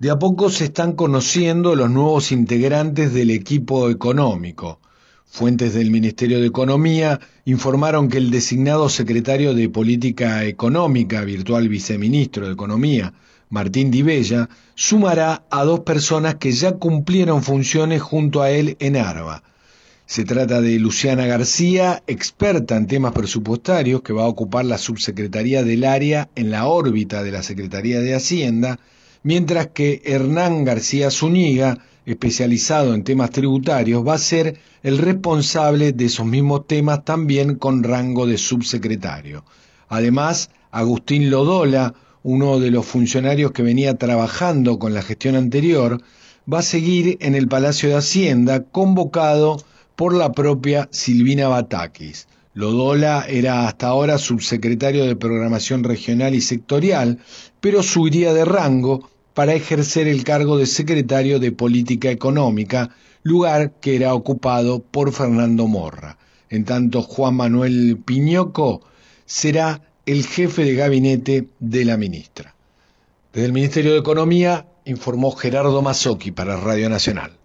De a poco se están conociendo los nuevos integrantes del equipo económico. Fuentes del Ministerio de Economía informaron que el designado secretario de Política Económica, virtual viceministro de Economía, Martín Di Bella, sumará a 2 personas que ya cumplieron funciones junto a él en ARBA. Se trata de Luciana García, experta en temas presupuestarios, que va a ocupar la subsecretaría del área en la órbita de la Secretaría de Hacienda, mientras que Hernán García Zúñiga, especializado en temas tributarios, va a ser el responsable de esos mismos temas también con rango de subsecretario. Además, Agustín Lodola, uno de los funcionarios que venía trabajando con la gestión anterior, va a seguir en el Palacio de Hacienda, convocado por la propia Silvina Batakis. Lodola era hasta ahora subsecretario de Programación Regional y Sectorial, pero subiría de rango para ejercer el cargo de secretario de Política Económica, lugar que era ocupado por Fernando Morra. En tanto, Juan Manuel Piñoco será el jefe de gabinete de la ministra. Desde el Ministerio de Economía informó Gerardo Mazzocchi para Radio Nacional.